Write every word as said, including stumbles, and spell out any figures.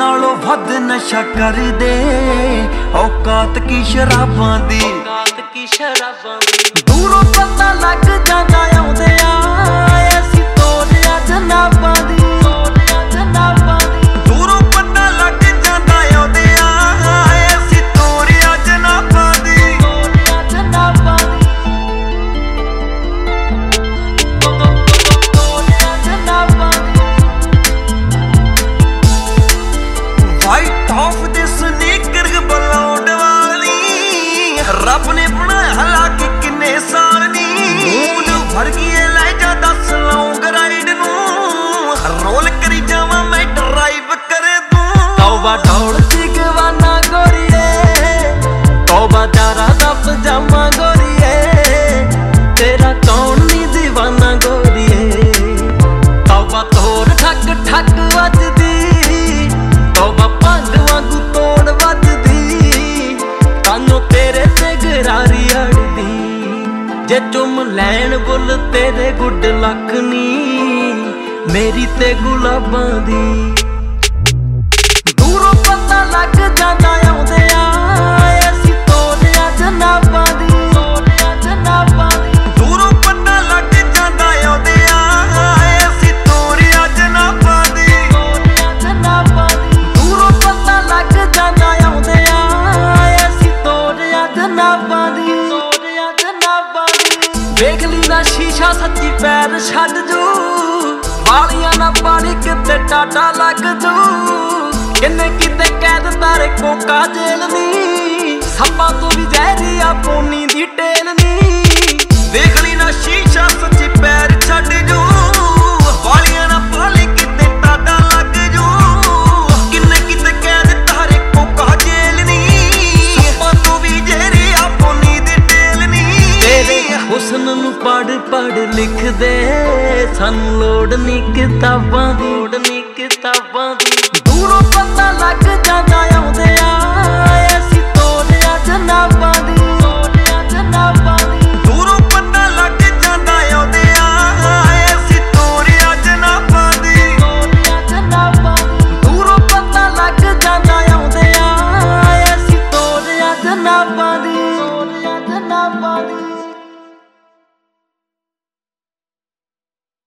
नालों वध नशा कर दे औकात की शराबां दी औकात की शराबां दी दूरों पता लग जाना आउंदे आ ऐसी तोरिया जनाबां दी तोरिया जनाबां दी दूरों पता लग जाना आउंदे आ ऐसी तोरिया जनाबां दी तोरिया जनाबां दी तोरिया जनाबां दी वाइट ऑफ दे स्नीकर बलाउंड वाली रब ने बनाया लाके किन्ने साल नी मूल भर गई लै जा दस लौंग राइड नू रोल करी जावां मैं ड्राइव कर दूं तौबा दौड़ जिगवाना गोरिए तौबा जारा दा पजामा गोरिए तेरा कौन नी दीवाना गोरिए तौबा तोड़ ठक ठक वजदी तौबा भंग वांगू तोड़ वजदी कानों तेरे ते गरारी अड़दी जे चुम लैन बुल तेरे गुड लख नी मेरी ते गुलाबां दी दूरों पता लग जाना आउंदे आ ऐसी तोरिया जनाबां दी तोरिया जनाबां दी दूरों पता लग जाना आउंदे आ ऐसी तोरिया जनाबां दी तोरिया जनाबां दी दूरों पता लग जाना आउंदे आ ऐसी तोरिया जनाबां दी तोरिया जनाबां दी देख ली ना शीशा सच्ची पैर छड्ड जू वालियां ना पानी किते टाटा लग जू किन्ने किते कैद तारे कोका जेल नी सप्पां तो भी जहरी आ पोनी दी टेल नी देख ली ना शीशा सच्ची पैर छड्ड जू वालियां ना पानी किते टाटा लग जू किन्ने किते कैद तारे कोका जेल नी सप्पां तो भी जहरी आ पोनी दी टेल नी तेरे हुस्न नू पढ़ पढ़ लिख दे सानू लोड़ नी किताबां दी लोड़ नी किताबां दी